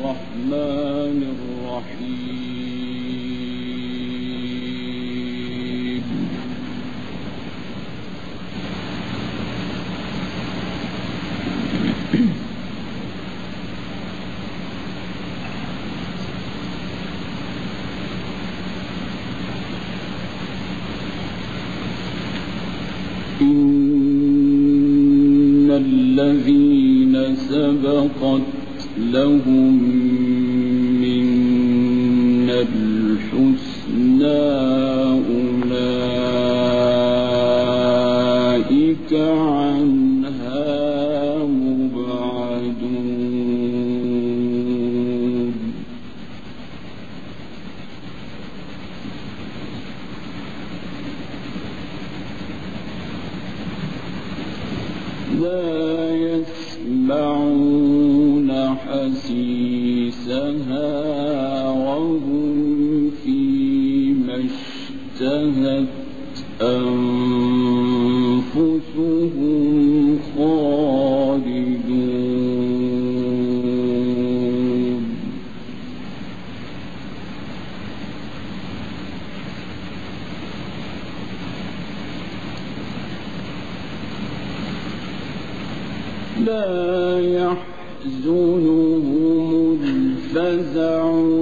الرحمن الرحيم إن الذين سبقت لهم منا الحسنى أولئك عنها مبعدون لا يسمعون حسيسها وهم فيما اشتهت أنفسهم خالدون لا يحزنهم الفزع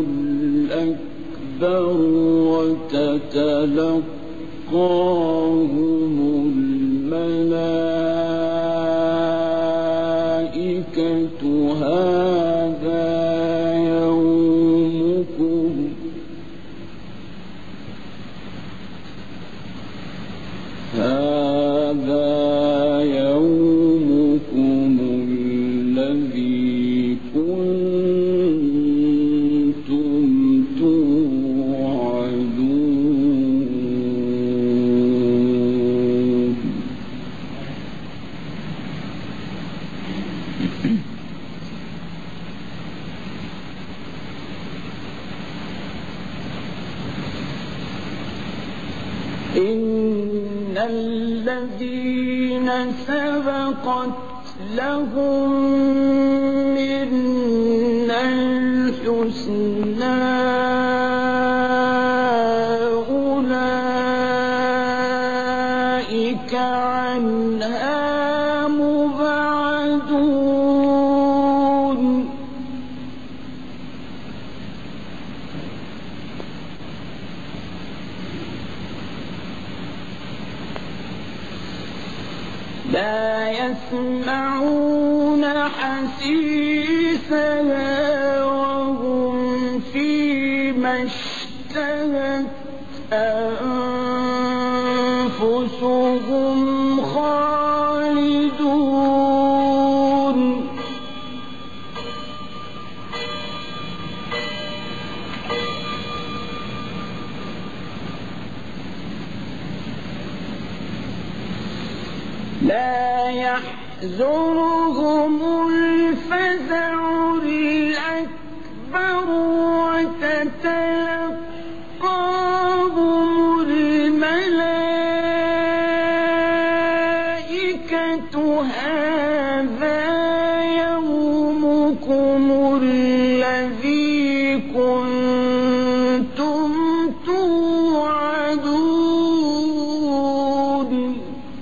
الأكبر وتتلقاهم الملائكة هذا يومكم الذي كنتم توعدون إن الذين سبقت لهم منا الحسنى أولئك عنها مبعدون لا يسمعون حسيسها وهم فيما اشتهت أنفسهم خالدون لا يحزنهم الفزع الأكبر وتتلقاهم الملائكة هذا يومكم الذي كنتم توعدون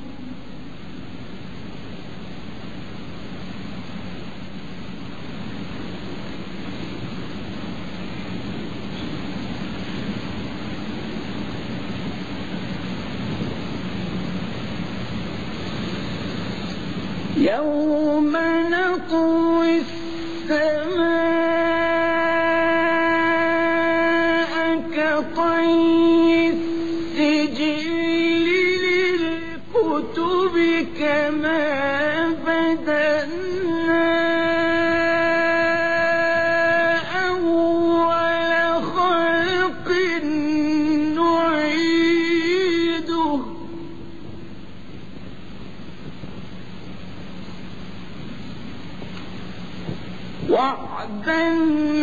يوم نطوي السماء كطي السجل للكتب كما بدأنا أول خلق نعيده وعدا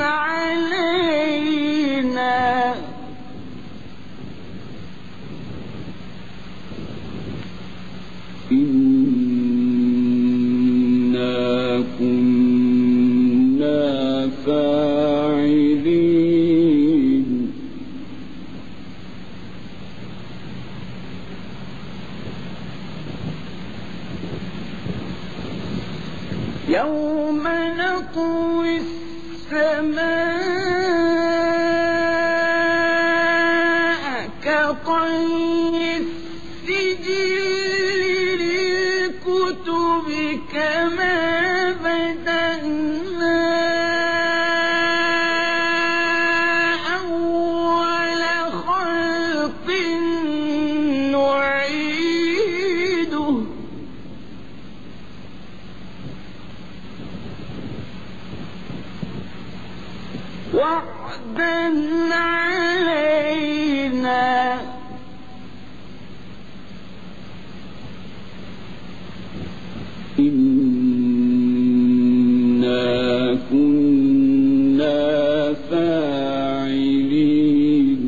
علينا إنا كنا فاعلين تطوي السماء كطي السجل للكتب كما بدأنا أول خلق نعيده وعدا علينا إنا كنا فاعلين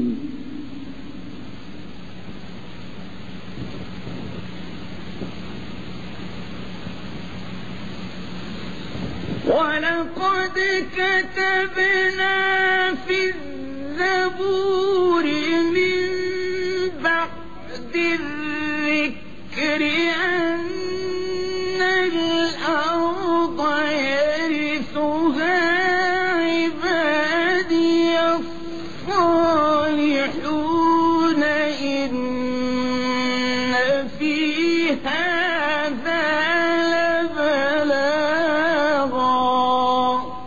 ولقد كتبنا في الزبور من بعد الذكر أن الأرض يرثها عبادي الصالحون إن في هذا لبلاغا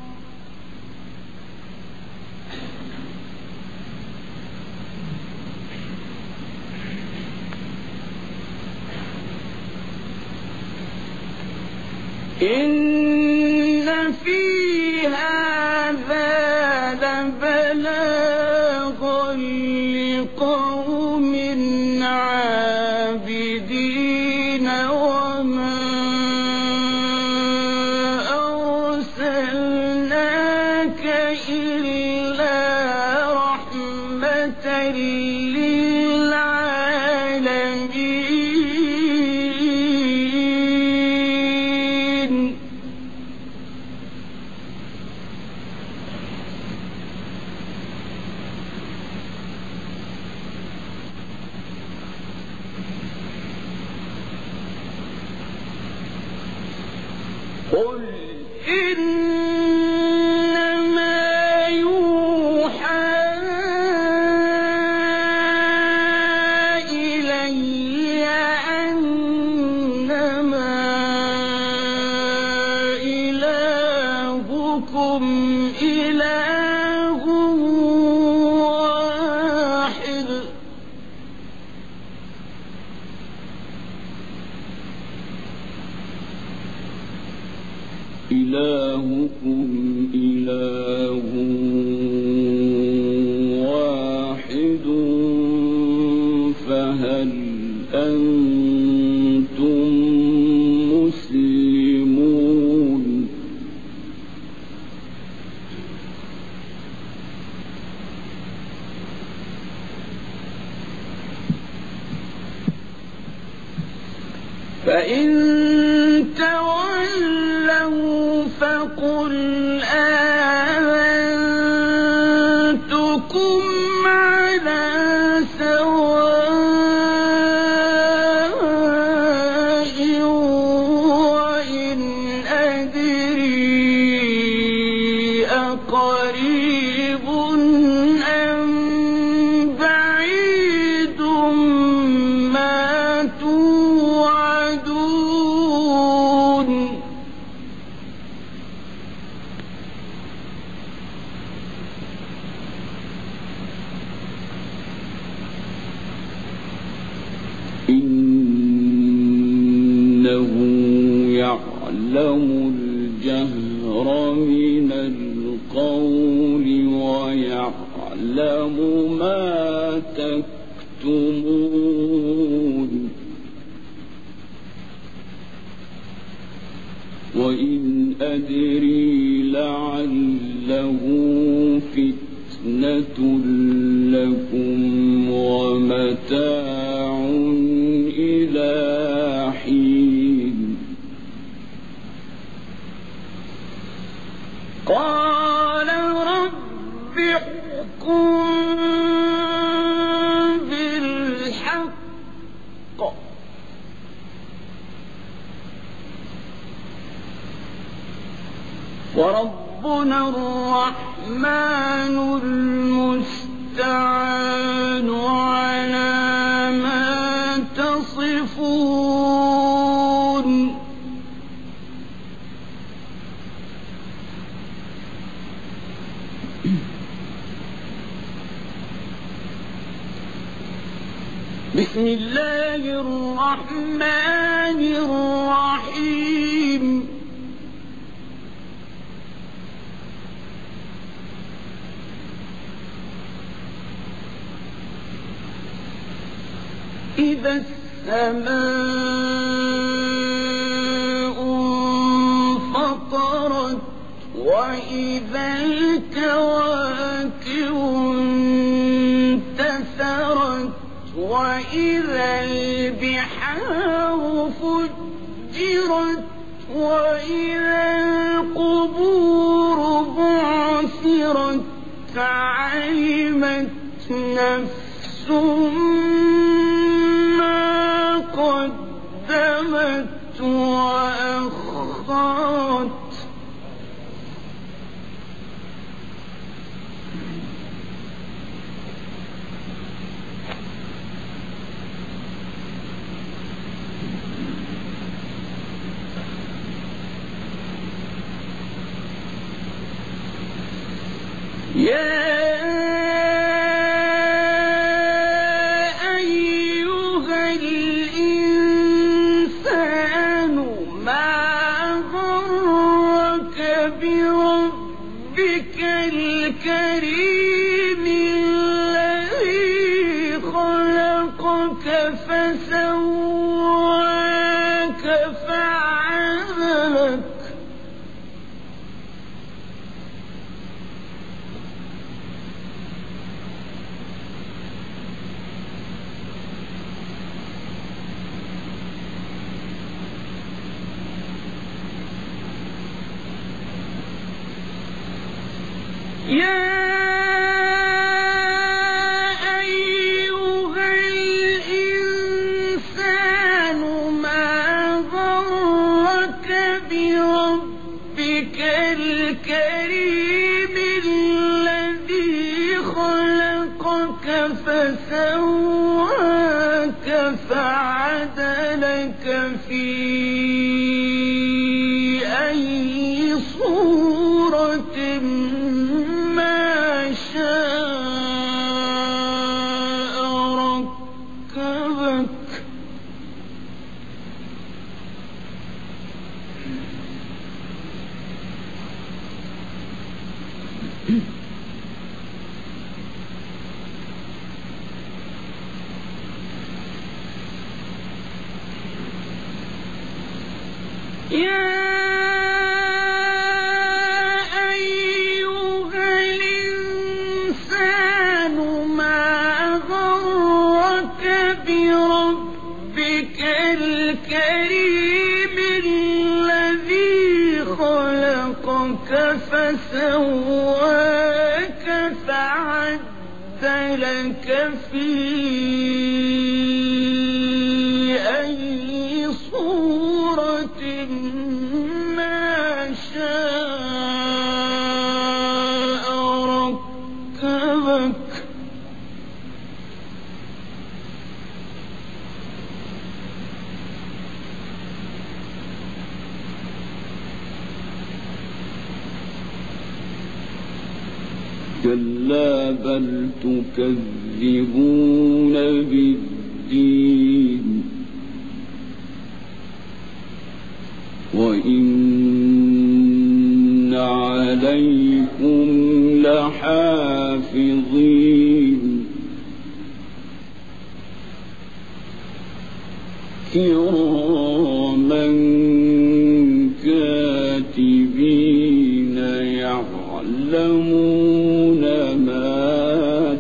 إن في هذا لبلاغا لقوم عابدين وما أرسلناك إلا رحمة للعالمين قل إنما يوحى إلي أنما إلهكم إله واحد إلهكم إله واحد فهل أنتم مسلمون فإن تولوا فقل آمنتكم على سواء وإن أدري أقريب أم بعيد ما توعدون إنه يعلم الجهر من القول ويعلم ما تكتمون وإن أدري لعله فتنة لكم ومتاع إلى حين قال رب احكم بالحق وربنا الرحمن المستعان على ما تصفون بسم الله الرحمن الرحيم إذا السماء انفطرت وإذا الكواكب انتثرت وإذا البحار فجرت وإذا القبور بعثرت علمت نفس ما قدمت وأخرت يا أيها الإنسان ما غرك بربك الكريم الذي خلقك فسواك فعدلك يا أيها الإنسان ما غرك بربك الكريم الذي خلقك فسواك فعدلك في أي صورة ما شاء ركبك يا أيها الإنسان ما غرك بربك الكريم الذي خلقك فسواك فعدلك في أي صورة ما شاء ركبك كلا بل تكذبون بالدين وإن عليكم لحافظين كراما كاتبين يعلمون ما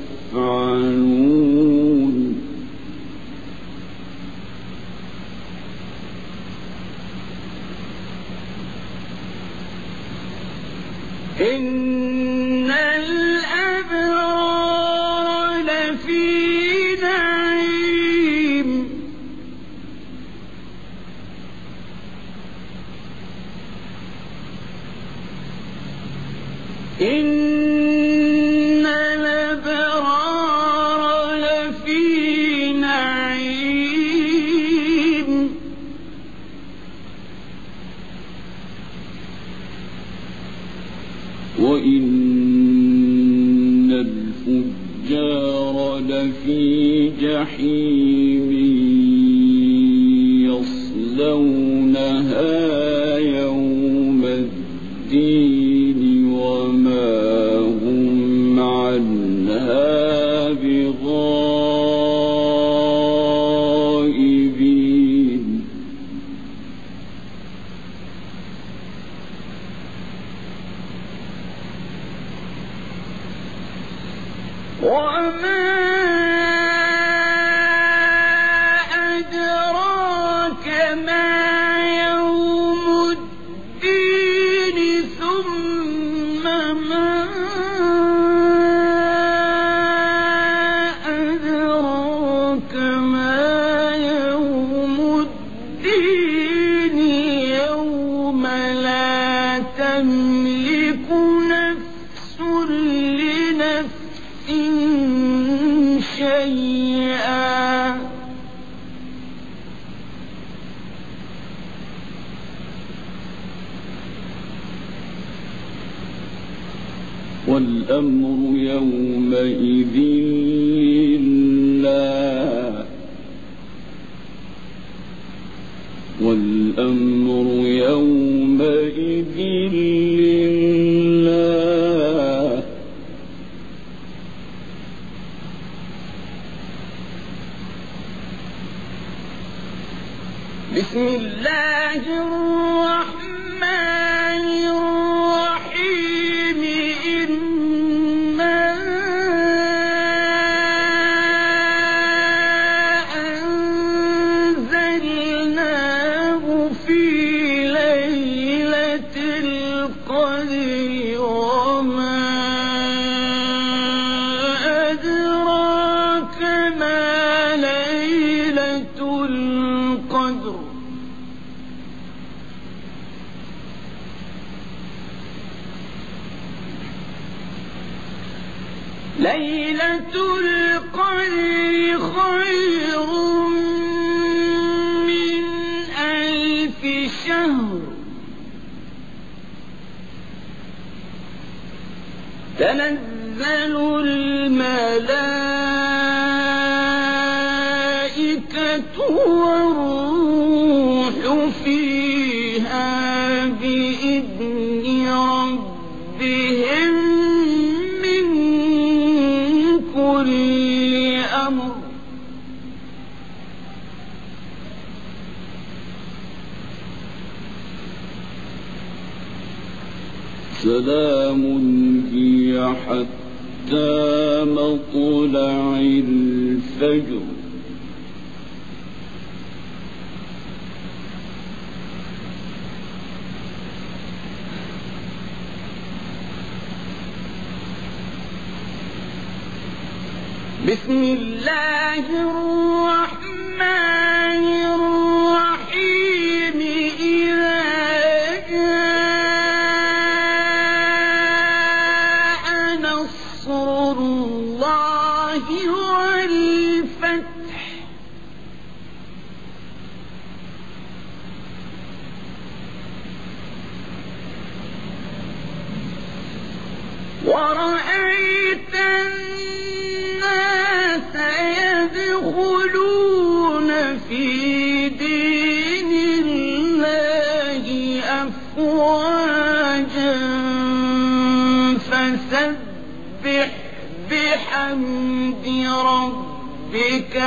تفعلون إن الأبرار لفي نعيم إن الأبرار لفي نعيم وإن الفجار لفي جحيم يصلونها يوم الدين وما هم عنها بغائبين وما أدراك ما يوم الدين ثم ما أدراك ما يوم الدين يوم لا تملك نفس لنفس شيئا والأمر يومئذ لله والأمر يومئذ لله بسم الله الرحمن الرحيم إنا أنزلناه في ليلة القدر وما أدراك ما ليلة القدر ليلة القدر خير من 1000 شهر تنزل الملائكة والروح فيها بإذن ربهم من كل أمر سلام هي حتى مطلع الفجر بسم الله الرحمن الرحيم إذا جاء نصر الله والفتح ورأيت الناس يدخلون في دين الله أفواجا فسبح بحمد ربك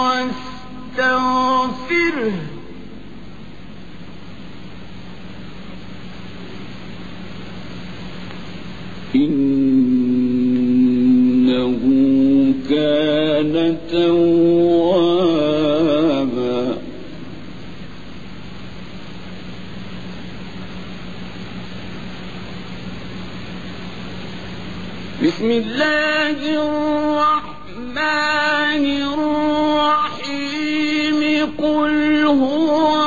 واستغفره إنه كان توابا بسم الله الرحمن الرحيم قل هو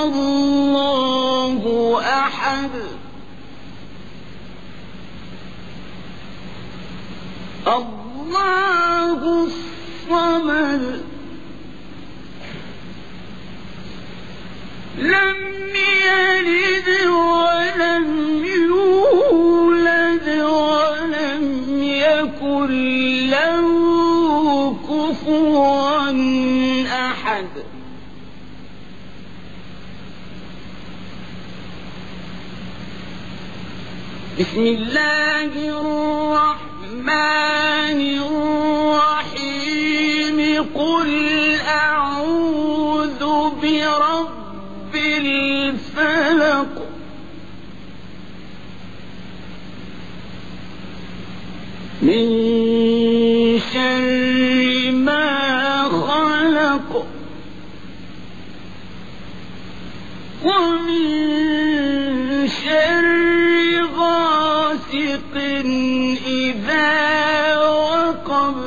الله أحد الله الصمد لم يلد ولم يولد ولم يكن له كفوا أحد بسم الله الرحمن الرحيم قل أعوذ برب الفلق من شر ما خلق ومن شر غاسق إذا وقب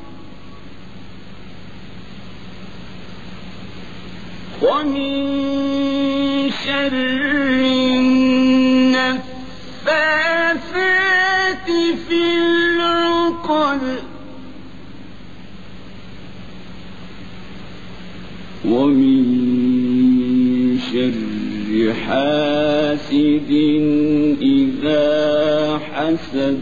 ومن شر النفاثات في العقد ومن شر حاسد إذا حسد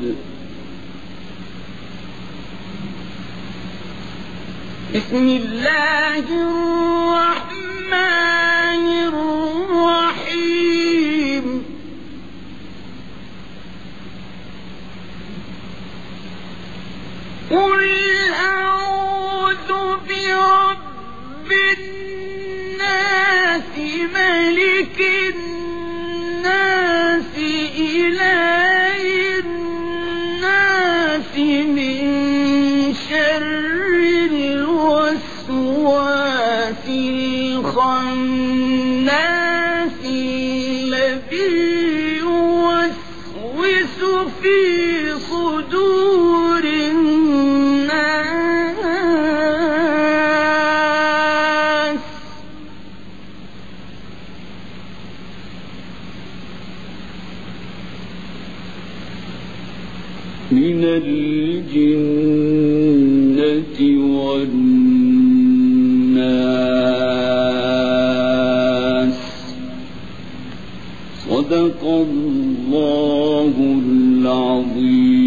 بسم الله الرحمن الرحيم قل أعوذ برب الناس ملك الناس إله الناس من شر الوسواس الخناس الذي يوسوس في صدور الناس من الجنة والناس صدق الله العظيم.